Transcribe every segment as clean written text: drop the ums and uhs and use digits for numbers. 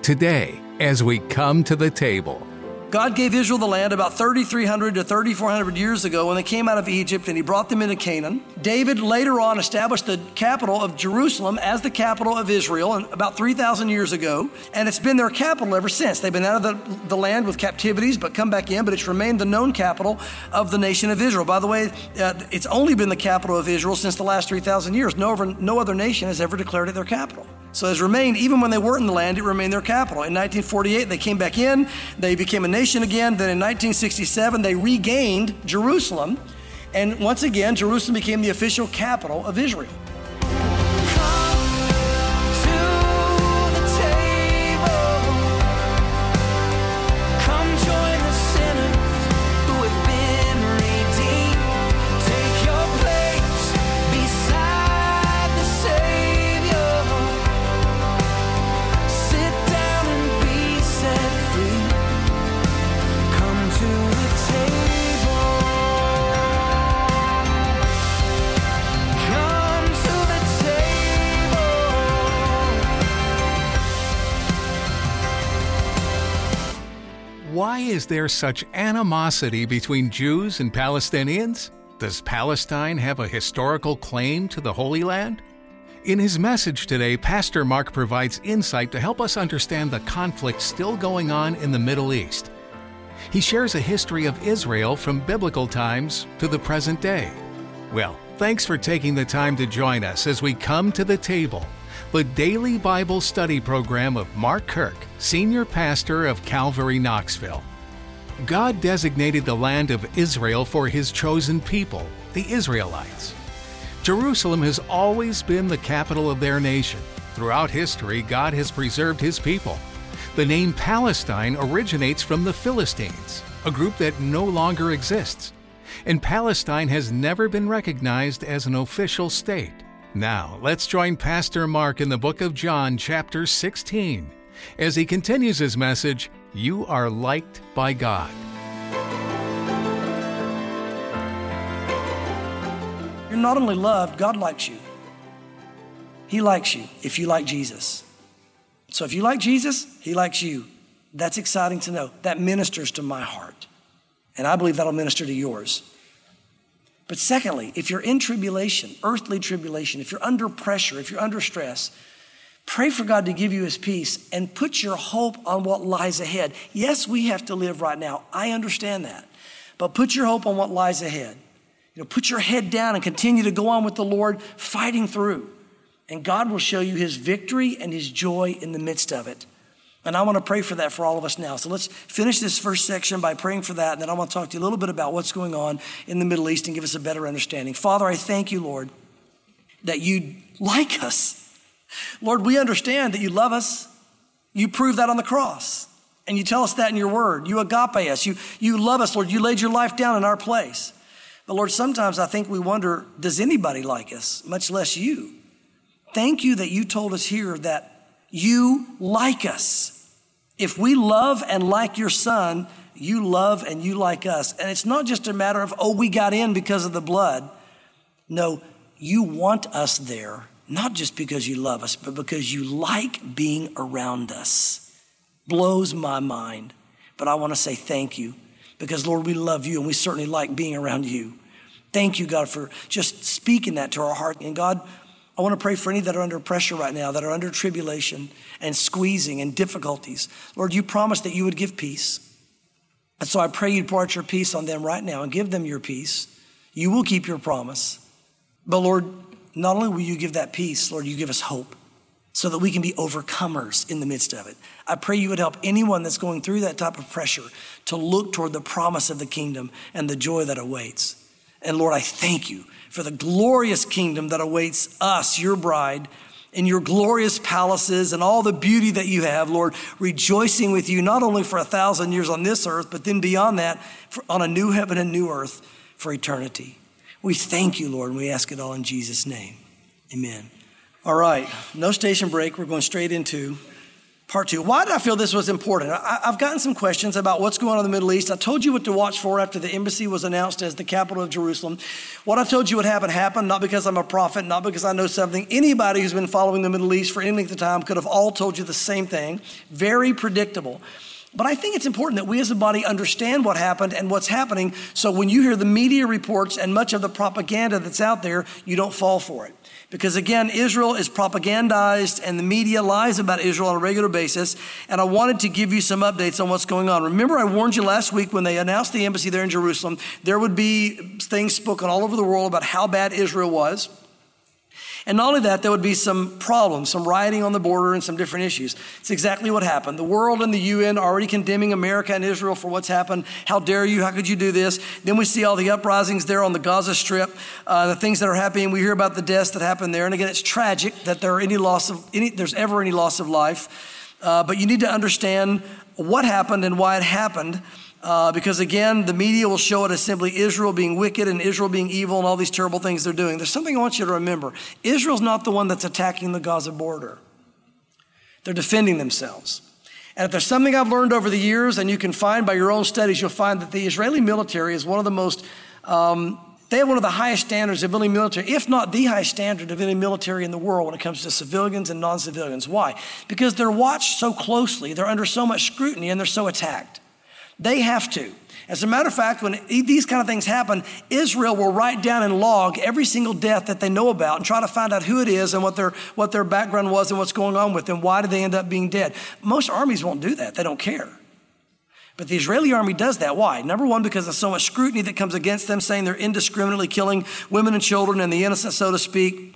today as we come to the table. God gave Israel the land about 3,300 to 3,400 years ago when they came out of Egypt, and he brought them into Canaan. David later on established the capital of Jerusalem as the capital of Israel about 3,000 years ago, and it's been their capital ever since. They've been out of the land with captivities, but come back in, but it's remained the known capital of the nation of Israel. By the way, it's only been the capital of Israel since the last 3,000 years. No other nation has ever declared it their capital. So it has remained, even when they weren't in the land, it remained their capital. In 1948, they came back in, they became a nation again. Then in 1967, they regained Jerusalem. And once again, Jerusalem became the official capital of Israel. Why is there such animosity between Jews and Palestinians? Does Palestine have a historical claim to the Holy Land? In his message today, Pastor Mark provides insight to help us understand the conflict still going on in the Middle East. He shares a history of Israel from biblical times to the present day. Well, thanks for taking the time to join us as we come to the table, the daily Bible study program of Mark Kirk, Senior Pastor of Calvary Knoxville. God designated the land of Israel for His chosen people, the Israelites. Jerusalem has always been the capital of their nation. Throughout history, God has preserved His people. The name Palestine originates from the Philistines, a group that no longer exists. And Palestine has never been recognized as an official state. Now, let's join Pastor Mark in the book of John, chapter 16, as he continues his message, You Are Liked by God. You're not only loved, God likes you. He likes you if you like Jesus. So if you like Jesus, He likes you. That's exciting to know. That ministers to my heart. And I believe that'll minister to yours. But secondly, if you're in tribulation, earthly tribulation, if you're under pressure, if you're under stress, pray for God to give you His peace and put your hope on what lies ahead. Yes, we have to live right now. I understand that. But put your hope on what lies ahead. Put your head down and continue to go on with the Lord, fighting through. And God will show you His victory and His joy in the midst of it. And I want to pray for that for all of us now. So let's finish this first section by praying for that. And then I want to talk to you a little bit about what's going on in the Middle East and give us a better understanding. Father, I thank you, Lord, that you like us. Lord, we understand that you love us. You proved that on the cross. And you tell us that in your word. You agape us. You love us, Lord. You laid your life down in our place. But Lord, sometimes I think we wonder, does anybody like us, much less you? Thank you that you told us here that you like us. If we love and like your Son, you love and you like us. And it's not just a matter of, we got in because of the blood. No, you want us there, not just because you love us, but because you like being around us. Blows my mind. But I want to say thank you because, Lord, we love you and we certainly like being around you. Thank you, God, for just speaking that to our heart. And God, I want to pray for any that are under pressure right now, that are under tribulation and squeezing and difficulties. Lord, you promised that you would give peace. And so I pray you'd pour out your peace on them right now and give them your peace. You will keep your promise. But Lord, not only will you give that peace, Lord, you give us hope so that we can be overcomers in the midst of it. I pray you would help anyone that's going through that type of pressure to look toward the promise of the kingdom and the joy that awaits. And Lord, I thank you for the glorious kingdom that awaits us, your bride, in your glorious palaces and all the beauty that you have, Lord, rejoicing with you, not only for 1,000 years on this earth, but then beyond that, on a new heaven and new earth for eternity. We thank you, Lord, and we ask it all in Jesus' name. Amen. All right, no station break. We're going straight into Part 2, why did I feel this was important? I've gotten some questions about what's going on in the Middle East. I told you what to watch for after the embassy was announced as the capital of Jerusalem. What I told you would happen happened, not because I'm a prophet, not because I know something. Anybody who's been following the Middle East for any length of time could have all told you the same thing. Very predictable. But I think it's important that we as a body understand what happened and what's happening, so when you hear the media reports and much of the propaganda that's out there, you don't fall for it. Because again, Israel is propagandized and the media lies about Israel on a regular basis. And I wanted to give you some updates on what's going on. Remember, I warned you last week when they announced the embassy there in Jerusalem, there would be things spoken all over the world about how bad Israel was. And not only that, there would be some problems, some rioting on the border and some different issues. It's exactly what happened. The world and the UN are already condemning America and Israel for what's happened. How dare you? How could you do this? Then we see all the uprisings there on the Gaza Strip, the things that are happening. We hear about the deaths that happened there. And again, it's tragic that there's ever any loss of life. But you need to understand what happened and why it happened. Because again, the media will show it as simply Israel being wicked and Israel being evil and all these terrible things they're doing. There's something I want you to remember. Israel's not the one that's attacking the Gaza border. They're defending themselves. And if there's something I've learned over the years, and you can find by your own studies, you'll find that the Israeli military is one of the most, they have one of the highest standards of any military, if not the highest standard of any military in the world when it comes to civilians and non-civilians. Why? Because they're watched so closely, they're under so much scrutiny, and they're so attacked. They have to. As a matter of fact, when these kind of things happen, Israel will write down and log every single death that they know about and try to find out who it is and what their background was and what's going on with them. Why did they end up being dead? Most armies won't do that. They don't care. But the Israeli army does that. Why? Number one, because of so much scrutiny that comes against them, saying they're indiscriminately killing women and children and the innocent, so to speak.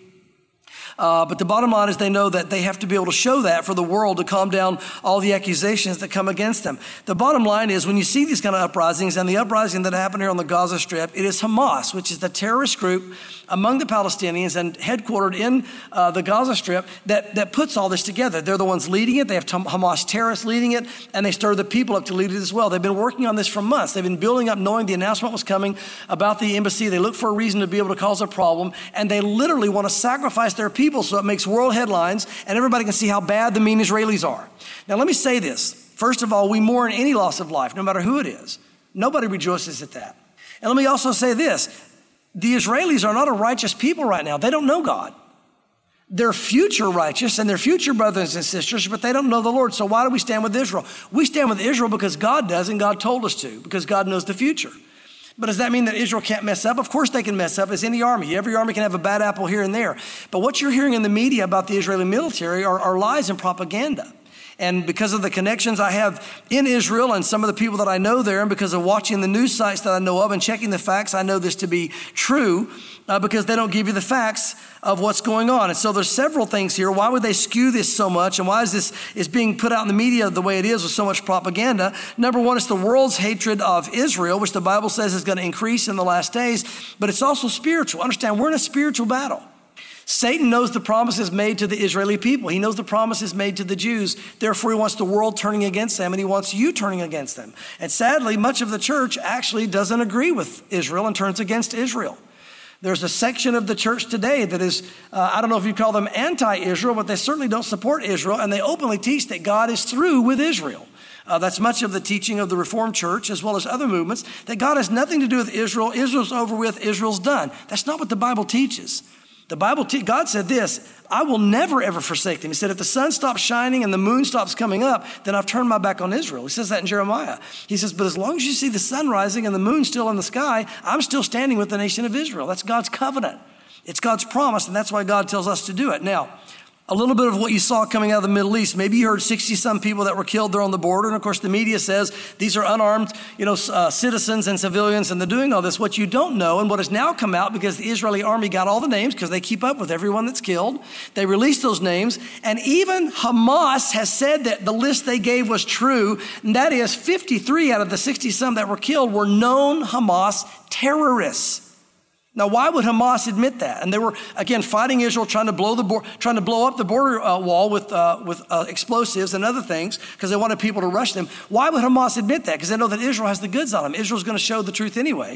But the bottom line is they know that they have to be able to show that for the world to calm down all the accusations that come against them. The bottom line is when you see these kind of uprisings, and the uprising that happened here on the Gaza Strip, it is Hamas, which is the terrorist group among the Palestinians and headquartered in the Gaza Strip that puts all this together. They're the ones leading it. They have Hamas terrorists leading it, and they stir the people up to lead it as well. They've been working on this for months. They've been building up knowing the announcement was coming about the embassy. They look for a reason to be able to cause a problem, and they literally want to sacrifice their people so it makes world headlines and everybody can see how bad the mean Israelis are. Now, let me say this. First of all, we mourn any loss of life, no matter who it is. Nobody rejoices at that. And let me also say this. The Israelis are not a righteous people right now. They don't know God. They're future righteous and they're future brothers and sisters, but they don't know the Lord. So why do we stand with Israel? We stand with Israel because God does and God told us to, because God knows the future. But does that mean that Israel can't mess up? Of course they can mess up, as any army. Every army can have a bad apple here and there. But what you're hearing in the media about the Israeli military are lies and propaganda. And because of the connections I have in Israel and some of the people that I know there, and because of watching the news sites that I know of and checking the facts, I know this to be true because they don't give you the facts of what's going on. And so there's several things here. Why would they skew this so much? And why is this being put out in the media the way it is with so much propaganda? Number one, it's the world's hatred of Israel, which the Bible says is going to increase in the last days, but it's also spiritual. Understand, we're in a spiritual battle. Satan knows the promises made to the Israeli people. He knows the promises made to the Jews. Therefore, he wants the world turning against them, and he wants you turning against them. And sadly, much of the church actually doesn't agree with Israel and turns against Israel. There's a section of the church today that is, I don't know if you call them anti-Israel, but they certainly don't support Israel, and they openly teach that God is through with Israel. That's much of the teaching of the Reformed Church, as well as other movements, that God has nothing to do with Israel. Israel's over with, Israel's done. That's not what the Bible teaches. The Bible, God said this, I will never, ever forsake them. He said, if the sun stops shining and the moon stops coming up, then I've turned my back on Israel. He says that in Jeremiah. He says, but as long as you see the sun rising and the moon still in the sky, I'm still standing with the nation of Israel. That's God's covenant. It's God's promise, and that's why God tells us to do it. Now, a little bit of what you saw coming out of the Middle East. Maybe you heard 60-some people that were killed there on the border. And of course, the media says these are unarmed, citizens and civilians, and they're doing all this. What you don't know, and what has now come out, because the Israeli army got all the names, because they keep up with everyone that's killed. They released those names. And even Hamas has said that the list they gave was true. And that is 53 out of the 60-some that were killed were known Hamas terrorists. Now, why would Hamas admit that? And they were, again, fighting Israel, trying to blow up the border wall with explosives and other things because they wanted people to rush them. Why would Hamas admit that? Because they know that Israel has the goods on them. Israel's going to show the truth anyway.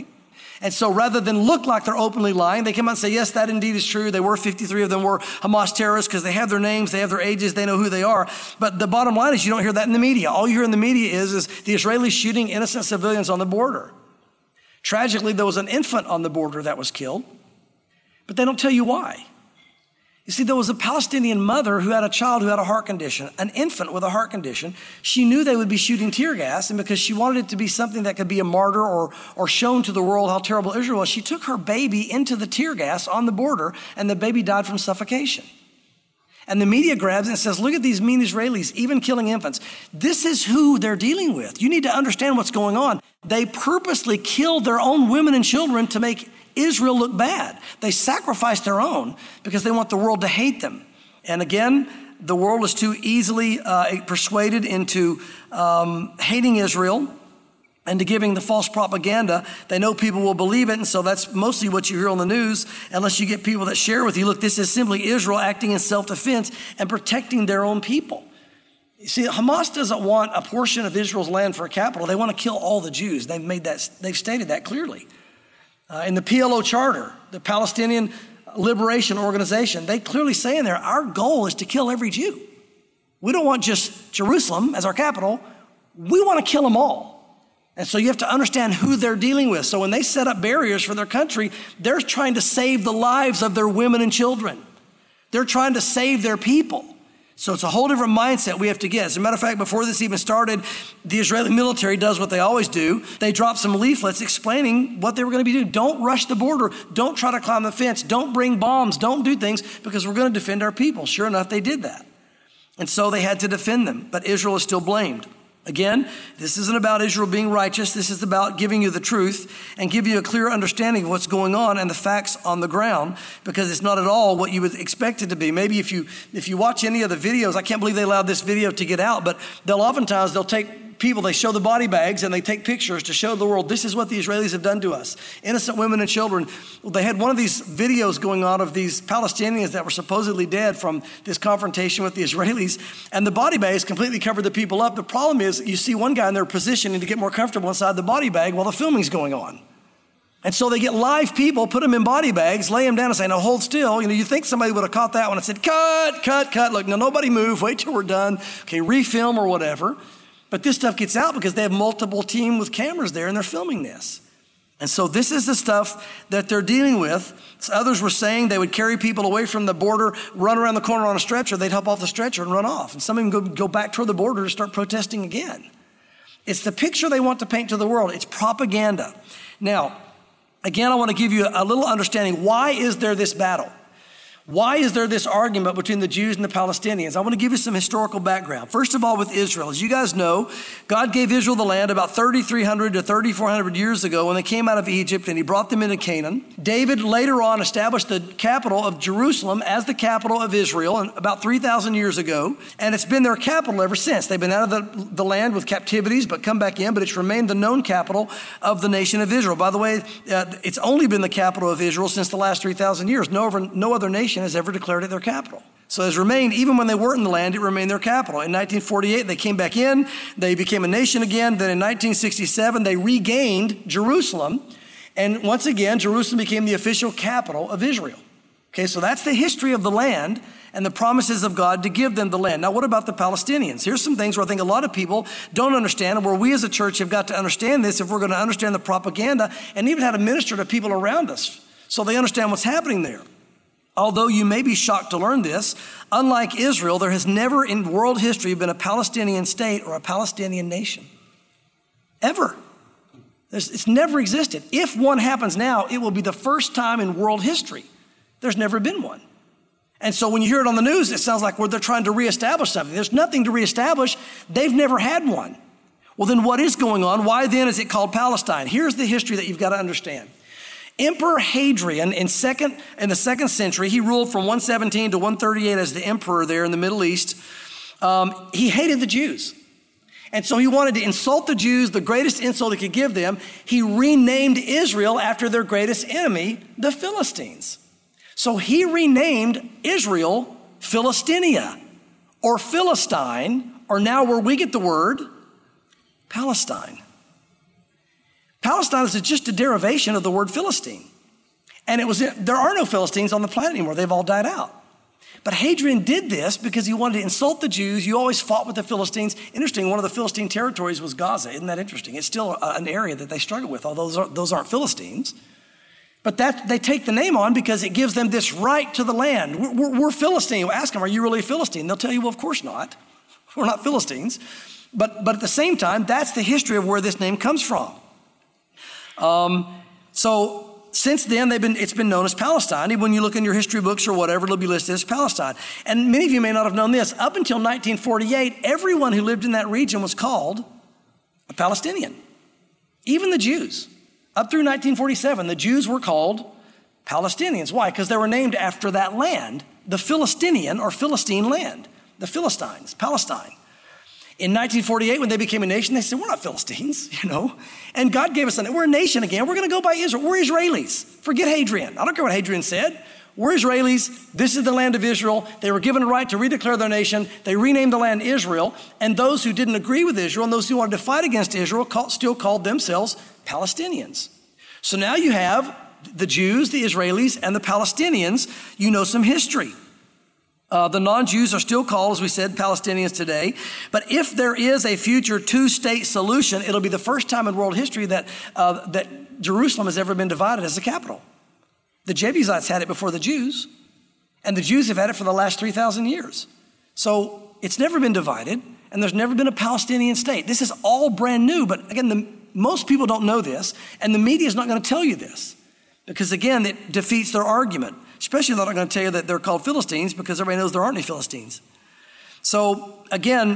And so rather than look like they're openly lying, they come out and say, yes, that indeed is true. They were 53 of them were Hamas terrorists because they have their names, they have their ages, they know who they are. But the bottom line is you don't hear that in the media. All you hear in the media is the Israelis shooting innocent civilians on the border. Tragically, there was an infant on the border that was killed, but they don't tell you why. You see, there was a Palestinian mother who had a child who had a heart condition, an infant with a heart condition. She knew they would be shooting tear gas, and because she wanted it to be something that could be a martyr or shown to the world how terrible Israel was, she took her baby into the tear gas on the border, and the baby died from suffocation. And the media grabs it and says, look at these mean Israelis, even killing infants. This is who they're dealing with. You need to understand what's going on. They purposely killed their own women and children to make Israel look bad. They sacrificed their own because they want the world to hate them. And again, the world is too easily persuaded into hating Israel and to giving the false propaganda. They know people will believe it, and so that's mostly what you hear on the news, unless you get people that share with you, look, this is simply Israel acting in self-defense and protecting their own people. You see, Hamas doesn't want a portion of Israel's land for a capital. They want to kill all the Jews. They've stated that clearly. In the PLO Charter, the Palestinian Liberation Organization, they clearly say in there, our goal is to kill every Jew. We don't want just Jerusalem as our capital. We want to kill them all. And so you have to understand who they're dealing with. So when they set up barriers for their country, they're trying to save the lives of their women and children. They're trying to save their people. So it's a whole different mindset we have to get. As a matter of fact, before this even started, the Israeli military does what they always do. They dropped some leaflets explaining what they were going to be doing. Don't rush the border. Don't try to climb the fence. Don't bring bombs. Don't do things because we're going to defend our people. Sure enough, they did that. And so they had to defend them. But Israel is still blamed. Again, this isn't about Israel being righteous. This is about giving you the truth and give you a clear understanding of what's going on and the facts on the ground, because it's not at all what you would expect it to be. Maybe if you watch any of the videos, I can't believe they allowed this video to get out, but they'll take people, they show the body bags and they take pictures to show the world, this is what the Israelis have done to us. Innocent women and children. Well, they had one of these videos going on of these Palestinians that were supposedly dead from this confrontation with the Israelis, and the body bags completely covered the people up. The problem is you see one guy in their position to get more comfortable inside the body bag while the filming's going on. And so they get live people, put them in body bags, lay them down and say, no, hold still. You think somebody would have caught that one and said, cut. Look, no, nobody move. Wait till we're done. Okay, refilm or whatever. But this stuff gets out because they have multiple team with cameras there and they're filming this. And so this is the stuff that they're dealing with. So others were saying they would carry people away from the border, run around the corner on a stretcher. They'd hop off the stretcher and run off. And some of them go back toward the border to start protesting again. It's the picture they want to paint to the world. It's propaganda. Now, again, I want to give you a little understanding. Why is there this battle? Why is there this argument between the Jews and the Palestinians? I want to give you some historical background. First of all, with Israel, as you guys know, God gave Israel the land about 3,300 to 3,400 years ago when they came out of Egypt, and he brought them into Canaan. David later on established the capital of Jerusalem as the capital of Israel about 3,000 years ago, and it's been their capital ever since. They've been out of the land with captivities, but come back in, but it's remained the known capital of the nation of Israel. By the way, it's only been the capital of Israel since the last 3,000 years. No other nation has ever declared it their capital. So it has remained, even when they weren't in the land, it remained their capital. In 1948, they came back in, they became a nation again. Then in 1967, they regained Jerusalem. And once again, Jerusalem became the official capital of Israel. Okay, so that's the history of the land and the promises of God to give them the land. Now, what about the Palestinians? Here's some things where I think a lot of people don't understand, and where we as a church have got to understand this if we're going to understand the propaganda and even how to minister to people around us so they understand what's happening there. Although you may be shocked to learn this, unlike Israel, there has never in world history been a Palestinian state or a Palestinian nation. Ever. It's never existed. If one happens now, it will be the first time in world history. There's never been one. And so when you hear it on the news, it sounds like they're trying to reestablish something. There's nothing to reestablish. They've never had one. Well, then what is going on? Why then is it called Palestine? Here's the history that you've got to understand. Emperor Hadrian in the second century, he ruled from 117 to 138 as the emperor there in the Middle East. He hated the Jews. And so he wanted to insult the Jews, the greatest insult he could give them. He renamed Israel after their greatest enemy, the Philistines. So he renamed Israel Philistinia, or Philistine, or now where we get the word Palestine. Palestine is just a derivation of the word Philistine. And there are no Philistines on the planet anymore. They've all died out. But Hadrian did this because he wanted to insult the Jews. You always fought with the Philistines. Interesting, one of the Philistine territories was Gaza. Isn't that interesting? It's still an area that they struggle with, although those aren't Philistines. But they take the name on because it gives them this right to the land. We're Philistine. Ask them, are you really a Philistine? They'll tell you, well, of course not. We're not Philistines. But at the same time, that's the history of where this name comes from. So since then, it's been known as Palestine. Even when you look in your history books or whatever, it'll be listed as Palestine. And many of you may not have known this. Up until 1948, everyone who lived in that region was called a Palestinian. Even the Jews. Up through 1947, the Jews were called Palestinians. Why? Because they were named after that land, the Philistinian or Philistine land, the Philistines, Palestine. In 1948, when they became a nation, they said, we're not Philistines, And God gave us we're a nation again. We're going to go by Israel. We're Israelis. Forget Hadrian. I don't care what Hadrian said. We're Israelis. This is the land of Israel. They were given a right to redeclare their nation. They renamed the land Israel. And those who didn't agree with Israel and those who wanted to fight against Israel still called themselves Palestinians. So now you have the Jews, the Israelis, and the Palestinians. You know some history. The non-Jews are still called, as we said, Palestinians today. But if there is a future two-state solution, it'll be the first time in world history that Jerusalem has ever been divided as a capital. The Jebusites had it before the Jews, and the Jews have had it for the last 3,000 years. So it's never been divided, and there's never been a Palestinian state. This is all brand new, but again, most people don't know this, and the media is not going to tell you this, because again, it defeats their argument. Especially they're not going to tell you that they're called Philistines because everybody knows there aren't any Philistines. So again,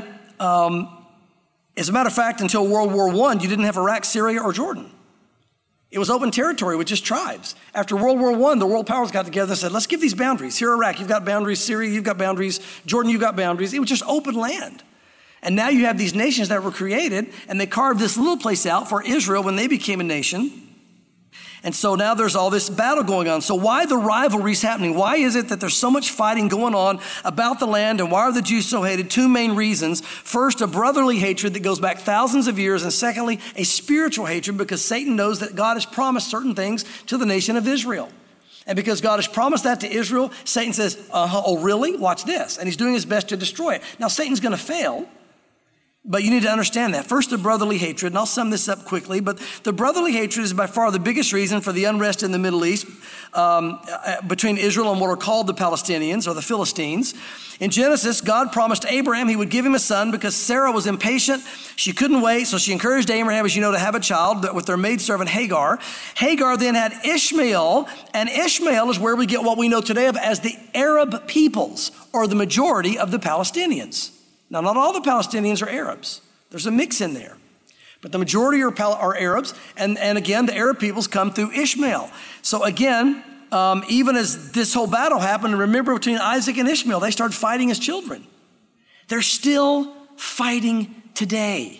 as a matter of fact, until World War I, you didn't have Iraq, Syria, or Jordan. It was open territory with just tribes. After World War I, the world powers got together and said, let's give these boundaries. Here, Iraq, you've got boundaries. Syria, you've got boundaries. Jordan, you've got boundaries. It was just open land. And now you have these nations that were created, and they carved this little place out for Israel when they became a nation. And so now there's all this battle going on. So why the rivalries happening? Why is it that there's so much fighting going on about the land, and why are the Jews so hated? Two main reasons. First, a brotherly hatred that goes back thousands of years. And secondly, a spiritual hatred because Satan knows that God has promised certain things to the nation of Israel. And because God has promised that to Israel, Satan says, oh really? Watch this. And he's doing his best to destroy it. Now Satan's going to fail. But you need to understand that. First, the brotherly hatred, and I'll sum this up quickly, but the brotherly hatred is by far the biggest reason for the unrest in the Middle East between Israel and what are called the Palestinians or the Philistines. In Genesis, God promised Abraham he would give him a son because Sarah was impatient. She couldn't wait, so she encouraged Abraham, as you know, to have a child with their maidservant Hagar. Hagar then had Ishmael, and Ishmael is where we get what we know today of as the Arab peoples, or the majority of the Palestinians. Now, not all the Palestinians are Arabs. There's a mix in there. But the majority are Arabs. And again, the Arab peoples come through Ishmael. So again, even as this whole battle happened, remember between Isaac and Ishmael, they started fighting as children. They're still fighting today.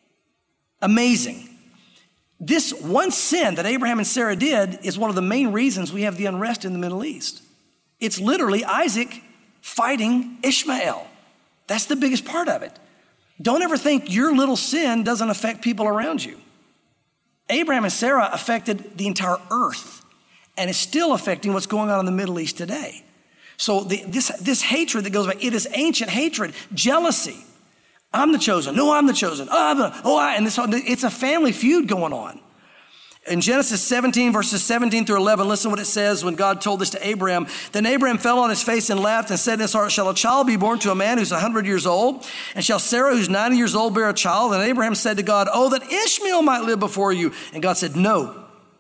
Amazing. This one sin that Abraham and Sarah did is one of the main reasons we have the unrest in the Middle East. It's literally Isaac fighting Ishmael. That's the biggest part of it. Don't ever think your little sin doesn't affect people around you. Abraham and Sarah affected the entire earth, and it's still affecting what's going on in the Middle East today. So this hatred that goes back, it is ancient hatred, jealousy. I'm the chosen. No, I'm the chosen. And it's a family feud going on. In Genesis 17, verses 17 through 11, listen what it says when God told this to Abraham. Then Abraham fell on his face and laughed and said in his heart, shall a child be born to a man who's 100 years old? And shall Sarah, who's 90 years old, bear a child? And Abraham said to God, oh, that Ishmael might live before you. And God said, no.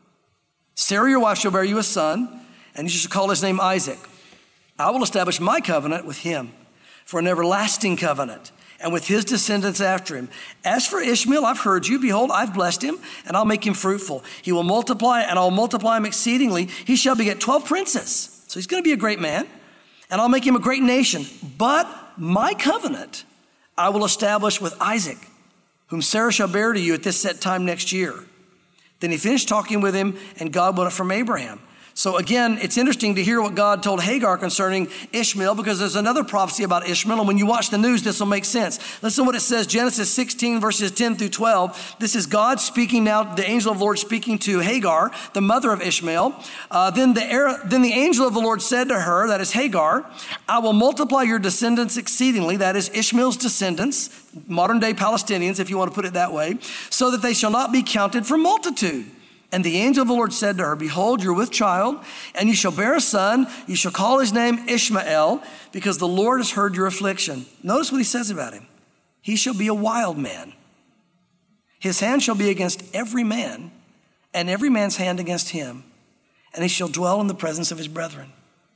Sarah, your wife, shall bear you a son, and you shall call his name Isaac. I will establish my covenant with him for an everlasting covenant, and with his descendants after him. As for Ishmael, I've heard you. Behold, I've blessed him, and I'll make him fruitful. He will multiply, and I'll multiply him exceedingly. He shall beget 12 princes. So he's going to be a great man, and I'll make him a great nation. But my covenant I will establish with Isaac, whom Sarah shall bear to you at this set time next year. Then he finished talking with him, and God went up from Abraham. So again, it's interesting to hear what God told Hagar concerning Ishmael, because there's another prophecy about Ishmael. And when you watch the news, this will make sense. Listen to what it says, Genesis 16, verses 10 through 12. This is God speaking now, the angel of the Lord speaking to Hagar, the mother of Ishmael. Then the angel of the Lord said to her, that is Hagar, I will multiply your descendants exceedingly, that is Ishmael's descendants, modern day Palestinians, if you want to put it that way, so that they shall not be counted for multitude. And the angel of the Lord said to her, behold, you're with child, and you shall bear a son. You shall call his name Ishmael, because the Lord has heard your affliction. Notice what he says about him. He shall be a wild man. His hand shall be against every man, and every man's hand against him. And he shall dwell in the presence of his brethren.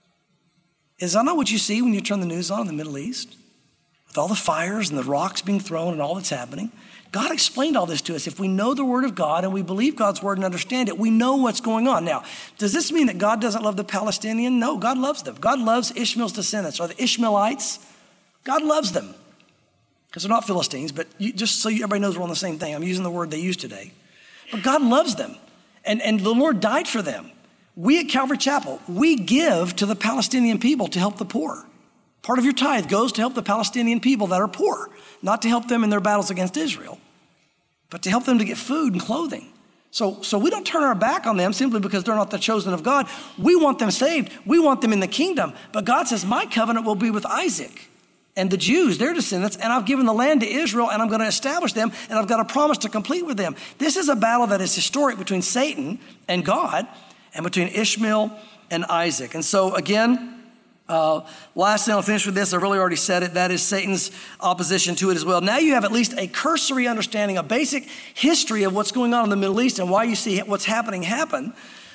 Is that not what you see when you turn the news on in the Middle East? With all the fires and the rocks being thrown and all that's happening. God explained all this to us. If we know the word of God and we believe God's word and understand it, we know what's going on. Now, does this mean that God doesn't love the Palestinian? No, God loves them. God loves Ishmael's descendants, or the Ishmaelites. God loves them. Because they're not Philistines, but just so everybody knows we're on the same thing. I'm using the word they use today. But God loves them. And the Lord died for them. We at Calvary Chapel, we give to the Palestinian people to help the poor. Part of your tithe goes to help the Palestinian people that are poor, not to help them in their battles against Israel, but to help them to get food and clothing. So we don't turn our back on them simply because they're not the chosen of God. We want them saved. We want them in the kingdom. But God says, my covenant will be with Isaac and the Jews, their descendants, and I've given the land to Israel, and I'm going to establish them, and I've got a promise to complete with them. This is a battle that is historic between Satan and God, and between Ishmael and Isaac. And so again, last thing, I'll finish with this. I've really already said it. That is Satan's opposition to it as well. Now you have at least a cursory understanding, a basic history of what's going on in the Middle East and why you see what's happening happen.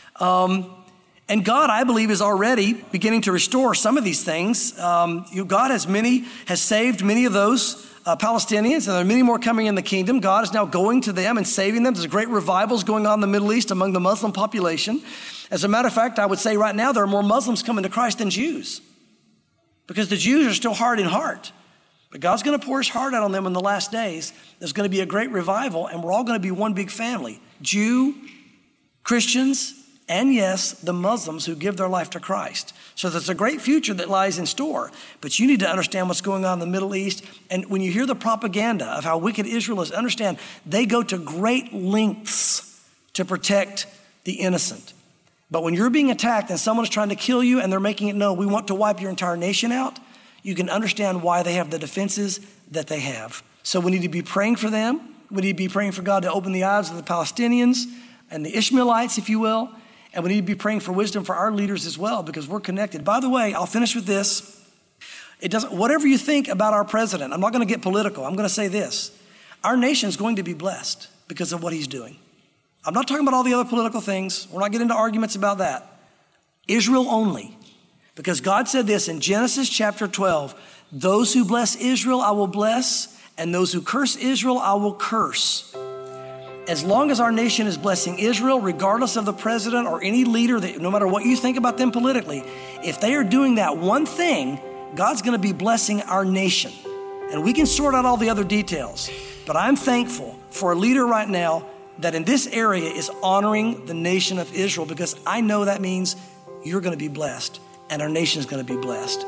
And God, I believe, is already beginning to restore some of these things. God has saved many of those Palestinians, and there are many more coming in the kingdom. God is now going to them and saving them. There's great revivals going on in the Middle East among the Muslim population. As a matter of fact, I would say right now there are more Muslims coming to Christ than Jews, because the Jews are still hard in heart. But God's going to pour his heart out on them in the last days. There's going to be a great revival, and we're all going to be one big family. Jew, Christians, and yes, the Muslims who give their life to Christ. So there's a great future that lies in store. But you need to understand what's going on in the Middle East. And when you hear the propaganda of how wicked Israel is, understand they go to great lengths to protect the innocent. But when you're being attacked and someone is trying to kill you and they're making it known, we want to wipe your entire nation out, you can understand why they have the defenses that they have. So we need to be praying for them. We need to be praying for God to open the eyes of the Palestinians and the Ishmaelites, if you will. And we need to be praying for wisdom for our leaders as well, because we're connected. By the way, I'll finish with this. Whatever you think about our president, I'm not going to get political. I'm going to say this. Our nation's going to be blessed because of what he's doing. I'm not talking about all the other political things. We're not getting into arguments about that. Israel only. Because God said this in Genesis chapter 12, those who bless Israel I will bless, and those who curse Israel I will curse. As long as our nation is blessing Israel, regardless of the president or any leader, that no matter what you think about them politically, if they are doing that one thing, God's going to be blessing our nation. And we can sort out all the other details. But I'm thankful for a leader right now that in this area is honoring the nation of Israel, because I know that means you're going to be blessed and our nation is going to be blessed.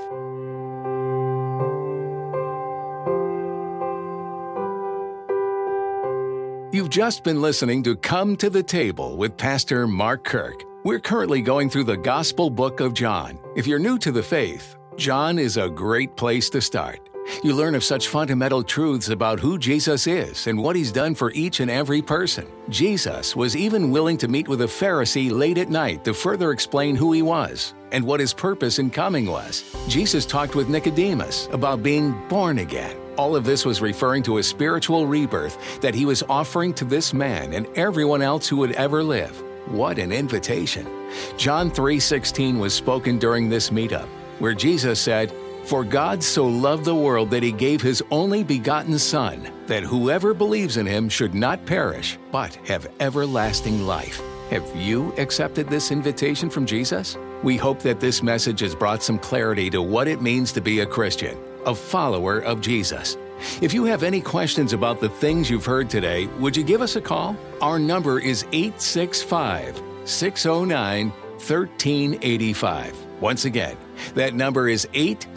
You've just been listening to Come to the Table with Pastor Mark Kirk. We're currently going through the Gospel book of John. If you're new to the faith, John is a great place to start. You learn of such fundamental truths about who Jesus is and what he's done for each and every person. Jesus was even willing to meet with a Pharisee late at night to further explain who he was and what his purpose in coming was. Jesus talked with Nicodemus about being born again. All of this was referring to a spiritual rebirth that he was offering to this man and everyone else who would ever live. What an invitation. John 3:16 was spoken during this meetup, where Jesus said, "For God so loved the world that he gave his only begotten Son, that whoever believes in him should not perish, but have everlasting life." Have you accepted this invitation from Jesus? We hope that this message has brought some clarity to what it means to be a Christian, a follower of Jesus. If you have any questions about the things you've heard today, would you give us a call? Our number is 865-609-9999. 865-609-1385. Once again, that number is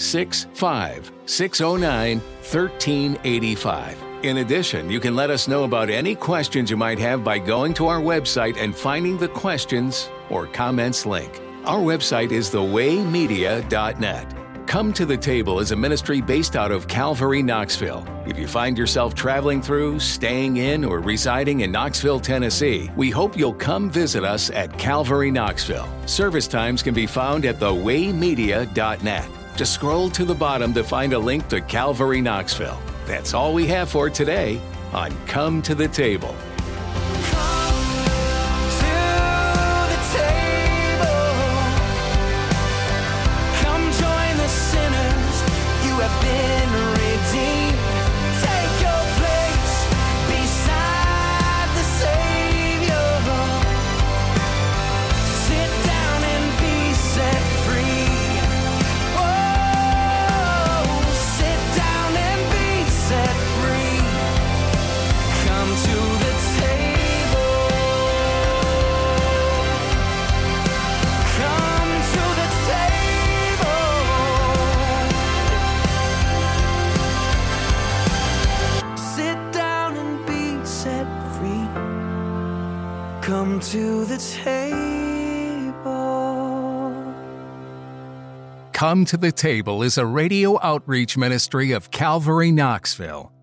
865-609-1385. In addition, you can let us know about any questions you might have by going to our website and finding the questions or comments link. Our website is thewaymedia.net. Come to the Table is a ministry based out of Calvary, Knoxville. If you find yourself traveling through, staying in, or residing in Knoxville, Tennessee, we hope you'll come visit us at Calvary, Knoxville. Service times can be found at thewaymedia.net. Just scroll to the bottom to find a link to Calvary, Knoxville. That's all we have for today on Come to the Table. Come to the table. Come to the Table is a radio outreach ministry of Calvary, Knoxville.